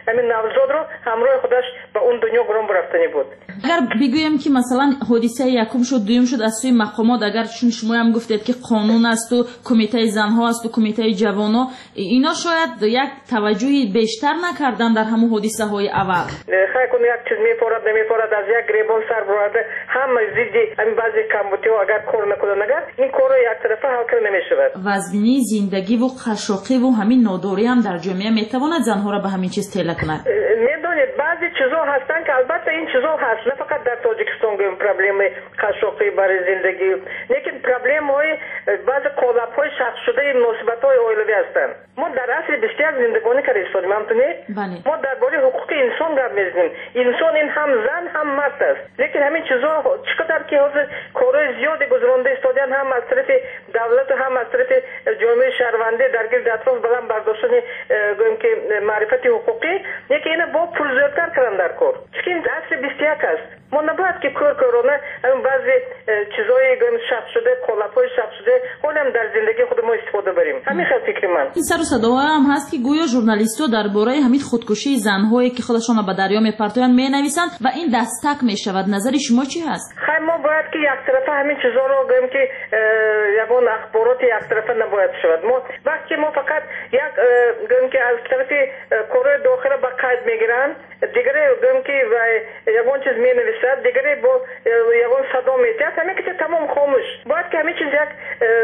همین نوزاد رو همراه خودش به اون دنیا گرم برفتنی بود. اگر بگویم که مثلا حادثه یکم شد دوم شد از سوی مقامات، اگر چون شما هم گفتید که قانون است و کمیته زنها است و کمیته جوانان، اینا شاید یک توجهی بیشتر نکردن در همون حادثه های اول. خیلی کنه یک چیز میپورد نمیپورد از یک گریبان سر برده هم زیدی همین بعضی کمبوتی ها اگر کار نکنن اگر این کار یک طرفه حل کنه نمیشود. وزنی زندگی و قشاقی و همین ناداری هم در جامعه میتواند زنها را به همین چیز تیله کند. میدونید بعضی چیزا هستن که البته این چیزا هست، نه فقط در تاجیکستان گیم پرابلم قشاقی برای زندگی، لیکن پرابلم های بعضی قالب های شخص شده مناسبت های اویلوی هستن. ما در اصل بسیار زندگانی کار استادیم همتونی ما درباره حقوق انسان گپ میزنیم. انسان این هم زن هم مرد است، لیکن همین چیزا چقدر که حاضر کارهای زیادی گذرانده استادیان هم از طرف دولت و هم از طرف جامعه شهروندی درگیر اطراف بلند برداشتن گویم که معرفت حقوقی، یکی اینا با پول زیادتر کردن در کار، چون این اصل بیستیک است. ما نباید که کارونه همین بعضی چیزای گویم شخص شده قالب‌های شخص شده هم در زندگی خود ما استفاده بریم. همین خیلی فکر من. این سر و صداها هم هست که گویا ژورنالیست‌ها درباره همین خودکشی زن‌هایی که خودشان به دریا می‌پرتویند می‌نویسند و این دستک می‌شود. نظر شما چی هست؟ خیلی ما باید که یک طرفه همین چیزا رو گویم که یگان اخبارات یک طرفه نباید شود. ما وقتی ما فقط یک گویم که از طرف کره داخل با قید میگیرن، دیگری گویم که یگان چیز می‌نویسد، دیگری با یگان صدا می‌دهد، همین که تمام خاموش. باید که همین چیز یک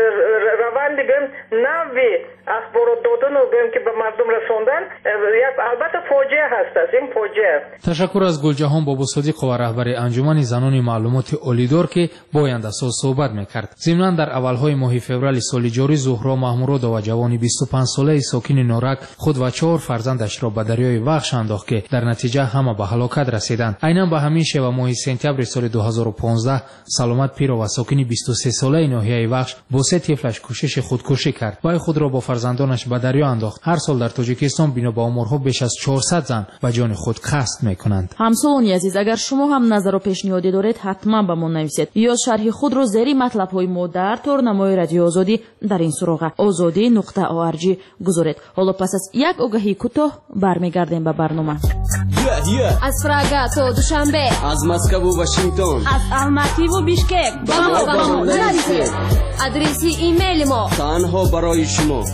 روند گویم نوی اخبارات دادن و گویم که به مردم رساندن یک البته فاجعه هست. این فاجعه. تشکر از گلجهان بابوصدیق و رهبر انجمن زنان معلومات اولیدار که با آینده ساز صحبت میکرد. ضمناً در اولهای ماه فوریه سال جاری زهرا محمود و جوانی 25 ساله ساکن نورک خود و 4 فرزندش را به دریای وخش انداخت که در نتیجه همه به هلاکت رسیدند. عیناً به همین شیوه ماه سپتامبر سال 2015 سلامت پیر و ساکن 23 ساله ناحیه وخش با 3 طفلش کوشش خودکشی کرد و خود را با فرزندانش به دریا انداخت. هر سال در تاجیکستان بنا به آمارها بیش از 400 زن به جان خود قصد میکنند. همسایگان عزیز، اگر شما هم نظر و پیشنهادی دارید حتما به ما نویسید یا شرح خود را زیر مطلب های ما در تورنمای رادیو آزادی در این سراغ azadi.org گذارید. حالا پس از یک آگهی کوتاه برمیگردیم به برنامه. از پراگ تا دوشنبه، از مسکو و واشنگتن، از الماتی و بیشکک با ما نویسید. آدرس ایمیل ما تنها برای شما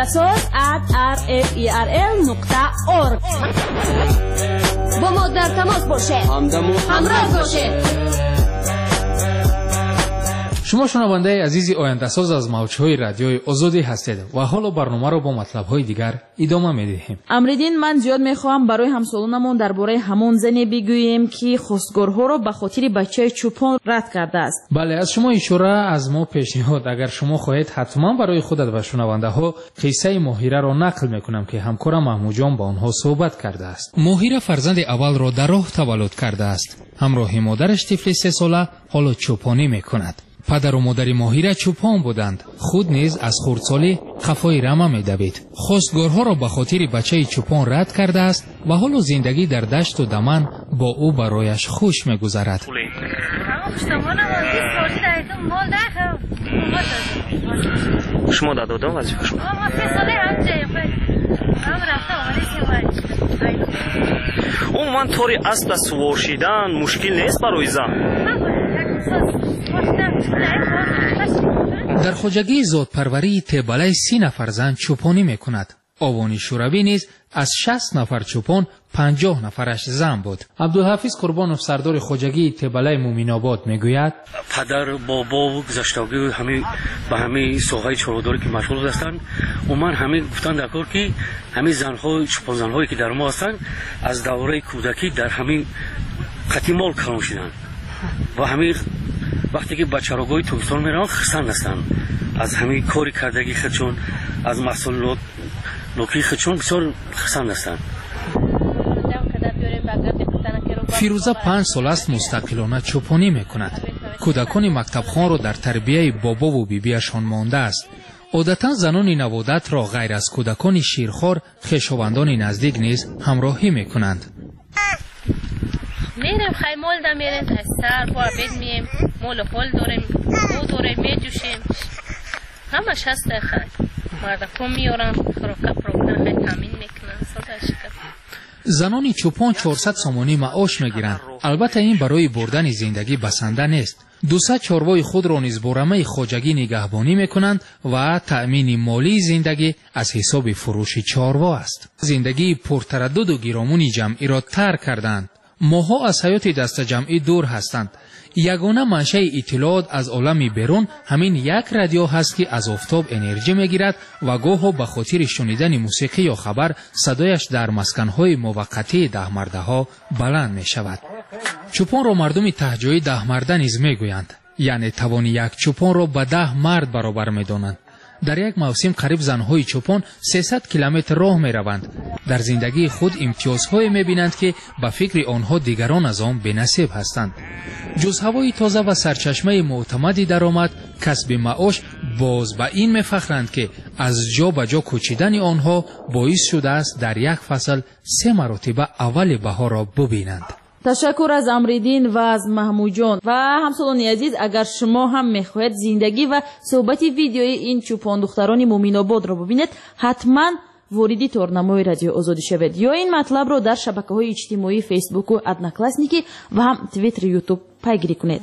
oyandasaz@rferl.org. با ما در تماس باشید، همراه باشید. شما شنونده عزیزی آینده ساز از موج‌های رادیوی آزادی هستید و حالا برنامه را با مطلب‌های دیگر ادامه می‌دهیم. امریدین، من زیاد می‌خواهم برای همسالانمون درباره همون زنی بگوییم که خواستگارها را به خاطر بچه چوپان رد کرده است. بله، از شما اشاره، از ما پیشنهاد. اگر شما خواهید حتما برای خودت و شنونده‌ها قصه ماهیره را نقل می‌کنم که همکارم محمود جان با آنها صحبت کرده است. ماهیره فرزند اول را در راه تولد کرده است. همراه مادرش طفل 3 ساله حالا چوپانی می‌کند. پدر و مادر ماهیره چوپان بودند. خود نیز از خردسالی خفای رمه می‌دوید. خواستگارها را به خاطر بچه چوپان رد کرده است و حالا زندگی در دشت و دمن با او برایش خوش می‌گذرد. شما دادم وظیفه شما. من طوری است سوار شدن مشکل نیست برای زن. در خواجگی زادپروری تبله 30 نفر زن چوپانی میکند. آوانی شوروی نیز از 60 نفر چوپان 50 نفرش زن بود. عبدالحفیظ قربانوف سردار خواجگی تبله مومین آباد میگوید پدر بابا گذشتگی همه به همه سوهای چروداری که مشغول هستند و من همه گفتن در کار که همه زنهای چوپان زنهایی که در ما هستند از دوره کودکی در همین قتیمال کلان شدند و همه وقتی که بچه راگوی توستان میرن خرسند هستند از همین کاری کردگی خودشون از محصولات نوکی خودشون بسیار خرسند هستند. فیروزه 5 سال است مستقلانه چوپانی میکند. کودکان مکتبخوان را در تربیه بابا و بیبیشان مانده است. عادتا زنان نوادت را غیر از کودکان شیرخوار خویشاوندان نزدیک نیز همراهی میکنند. میریم خیمال دا میریم از سر با عبید میم مول خول داریم او داریم میجوشیم همش هست خیلی مردکم میارم خروکا پروکنه خیلی تامین میکنن صدا شکر. زنان چوپان 400 سومانی معاش میگیرند. البته این برای بردن زندگی بسنده نیست. 200 چاروای خود را نیز با رمه خواجگی نگهبانی میکنند و تأمین مالی زندگی از حساب فروش چاروا است. زندگی پرتردد و گیرامون جمعی را ترک کردند. ماها از حیات دست جمعی دور هستند. یگانه منشأ اطلاعات از عالم بیرون همین یک رادیو هست که از آفتاب انرژی میگیرد و گاهی به خاطر شنیدن موسیقی یا خبر صدایش در مسکنهای موقتی دهمرده ها بلند می شود. چوپان را مردم تهجوی دهمرده نیز میگویند، یعنی توان یک چوپان را به 10 مرد برابر میدانند. در یک موسم قریب زنهای چوپان 300 کیلومتر راه می روند. در زندگی خود امتیازهایی می بینند که به فکر آنها دیگران از آن بی‌نصیب هستند. جز هوای تازه و سرچشمه معتمدی درآمد، کسب معاش، باز به این می فخرند که از جا به جا کوچیدن آنها باعث شده است در یک فصل 3 مرتبه اول بهار را ببینند. تشکر از امریدین و از محمود جان. و همسالان عزیز، اگر شما هم میخواهید زندگی و صحبت ویدیوی این چوپان دختران مومین آباد را ببینید، حتما وارد تورنمای رادیو آزادی شوید یا این مطلب را در شبکه‌های اجتماعی فیسبوک و ادناکلاسنیکی و هم توییتر یوتیوب پیگیری کنید.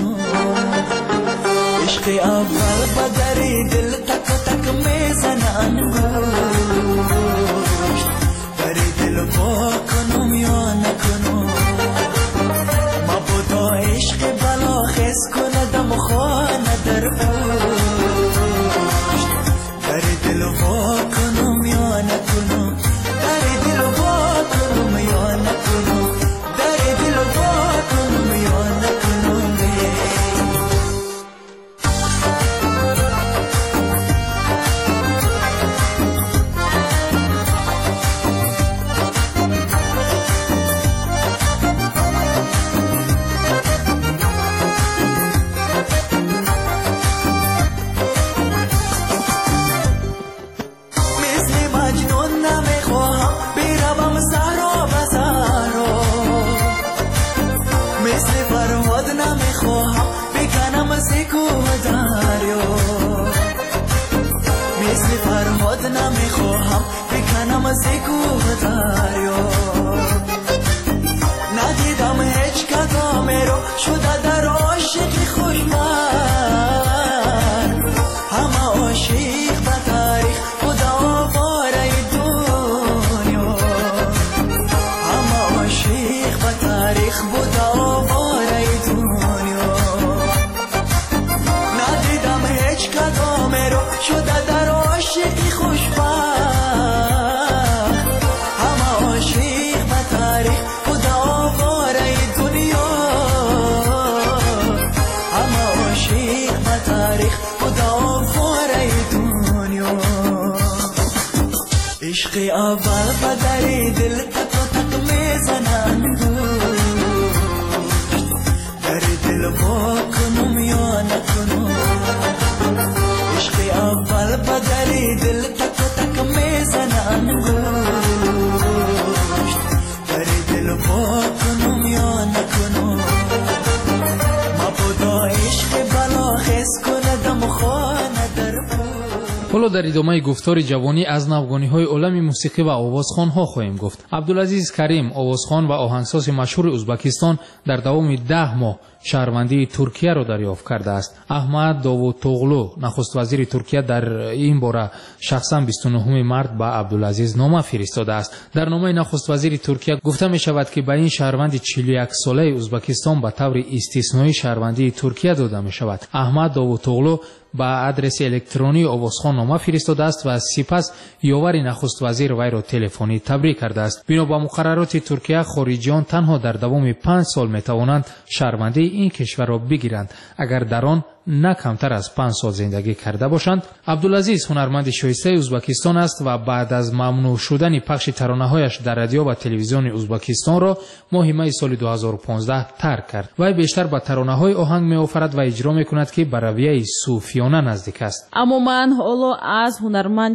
حالا در ادامه گفتار جوانی از نوگانی‌های عالم موسیقی و آوازخوان‌ها خواهیم گفت. عبدالعزیز کریم، آوازخوان و آهنگساز مشهور ازبکستان، در دوام 10 ماه شهروندی ترکیه را دریافت کرده است. احمد داوودتوغلو، نخست وزیر ترکیه، در این باره شخصا 29 مارس به عبدالعزیز نامه فرستاده است. در نامه نخست وزیر ترکیه گفته می شود که به این شهروند 41 ساله ازبکستان به طور استثنایی شهروندی ترکیه داده می شود. احمد داوودتوغلو با آدرس الکترونی آوازخوان نامه فرستاده است و سپس یاور نخست وزیر وی را تلفنی تبریک کرده است. بنا به مقررات ترکیه، خارجیان تنها در دوام 5 سال می توانند شهروندی این کشور را بگیرند اگر در آن نه کمتر از 5 سال زندگی کرده باشند. عبدالعزیز هنرمند شایسته ازبکستان است و بعد از ممنوع شدن پخش ترانه‌هایش در رادیو و تلویزیون ازبکستان را ماه می سال 2015 ترک کرد. وی بیشتر به ترانه‌های آهنگ می‌آفرد و اجرا می‌کند که به رویه صوفیانه نزدیک است. اما من حالا از هنرمندی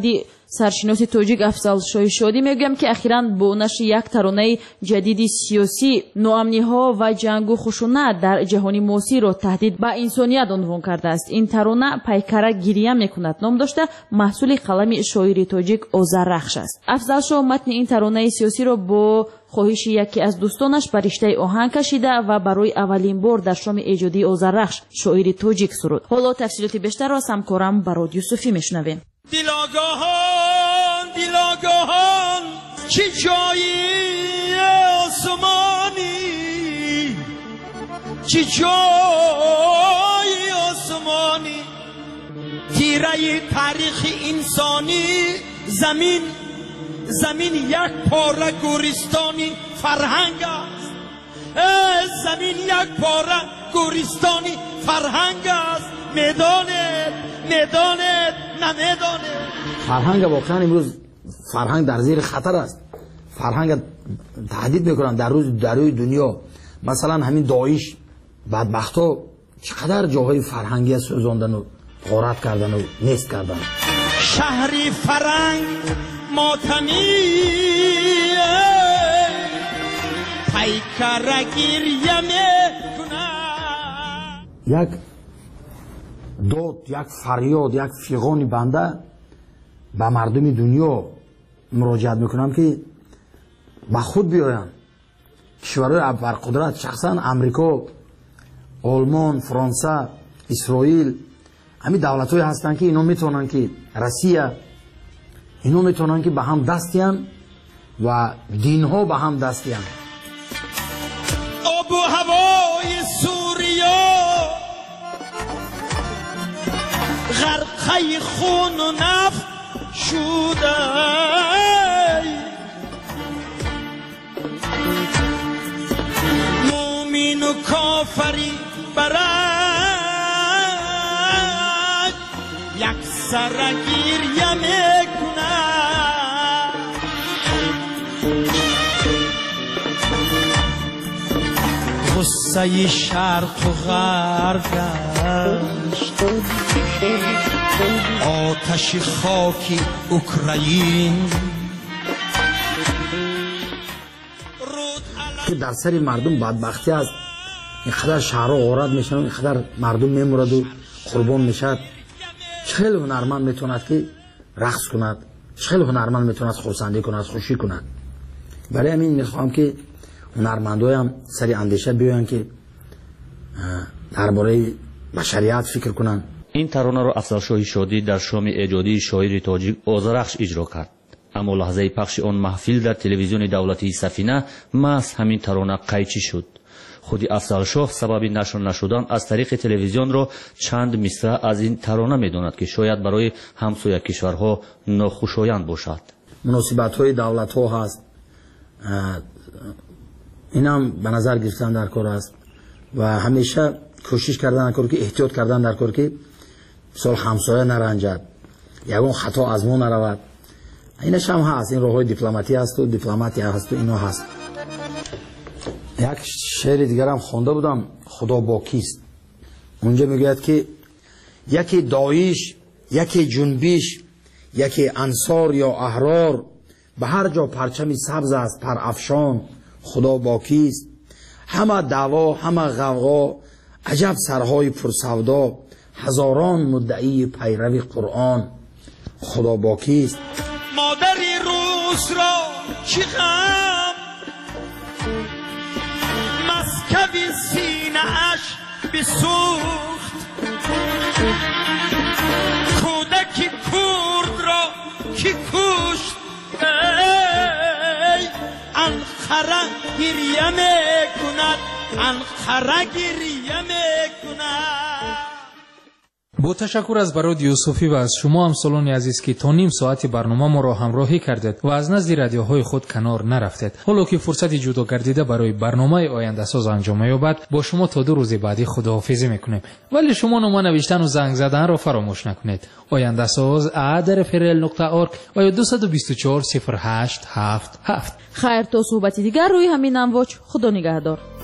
سرشناس توجیک افضل شادی میگم که اخیراً با نشر یک ترانه جدید سیاسی نوامنی ها و جنگ و خشونت در جهان معاصر را تهدید به انسانیت عنوان کرده است. این ترانه پیکره گریه میکند نام داشته، محصول قلم شاعر توجیک آذررخش است. افضل شاه متن این ترانه سیاسی را با خواهش یکی از دوستانش به رشته آهنگ کشیده و برای اولین بار در شام ایجادی آذررخش شاعر توجیک سرود. حالا تفصیلات بیشتر را از همکارم براد یوسفی میشنویم. دیلاگاهان چی جایی آسمانی، چی جایی آسمانی، تیره تاریخ انسانی، زمین یک پاره گورستانی فرهنگ است. زمین یک پاره گورستانی فرهنگ است. میدانت نمیدانه. فرهنگ واقعا امروز فرهنگ در زیر خطر است. فرهنگ تهدید میکنن در روی دنیا. مثلا همین داعش بدبختا چقدر جاهای فرهنگی سوزاندن و غارت کردن و نیست کردن. شهری فرهنگ ماتمی پیکره گریه میکنن. یک داد، یک فریاد، یک فیغان بنده به مردم دنیا مراجعت میکنم که با خود بیاین. کشورهای ابرقدرت شخصا امریکا، آلمان، فرانسه، اسرائیل، همین دولت‌های هستن که اینا میتونن که روسیه، اینا میتونن که به هم دستیان و دینها به هم دستیان. آب و هوای سوریا غرقه خون و نفت شده، مومن و کافری برک یک سر گریه میکنه. غصه شرق و غرب گشت، آتش خاکی اوکراین که در سر مردم بدبختی است. اینقدر شهرها غارت میشن، اینقدر مردم میمورد و قربان میشد. چخیل هنرمند میتوند که رقص کند، چخیل هنرمند میتوند خرسندی کند، خوشی کند. برای همین میخواهم که هنرمندای هم سری اندیشه بیاین که درباره بشریت فکر کنن. این ترانه را افضل شادی در شام ایجادی شاعر تاجیک آذررخش اجرا کرد. اما لحظه پخش آن محفل در تلویزیون دولتی سفینه محض همین ترانه قیچی شد. خودی افضل شاه سبب نشر نشدن از طریق تلویزیون را چند مصرع از این ترانه میداند که شاید برای همسایه کشورها ناخوشایند باشد. مناسبت‌های دولت‌ها هست، اینم به نظر گرفتن در کار است و همیشه کوشش کردن در کار که احتیاط کردن در کار که مثال همسایه نرنجد، یگان خطا از ما نرود. اینش هم هست، این راههای دیپلماتی هست و دیپلماتی هست و اینا هست. یک شعر دیگر هم خوانده بودم، خدا با کیست. اونجا میگوید که یکی داعش، یکی جنبش، یکی انصار یا احرار، به هر جا پرچمی سبز است پر افشان، خدا با کیست. همه دعوا، همه غوغا، عجب سرهای پرسودا، هزاران مدعی پیروی قرآن، خدا با کیست. مادری روز را چی غم، مسکوی سینه اش بسوخت، کودکی کرد را کی کشت. انقره گریه میکند، انقره گریه میکند. با تشکر از براد یوسفی و از شما همسالان عزیز که تا نیم ساعت برنامه ما را همراهی کردید و از نزد رادیوهای خود کنار نرفتید. حالا که فرصت جدا گردیده برای برنامه آینده ساز انجام یابد، با شما تا 2 روز بعدی خداحافظی میکنیم. ولی شما نامه نوشتن و زنگ زدن را فراموش نکنید. آینده ساز @frl.org و یا 224 0877. خیر تا صحبتی دیگر روی همین امواج. خدا نگهدار.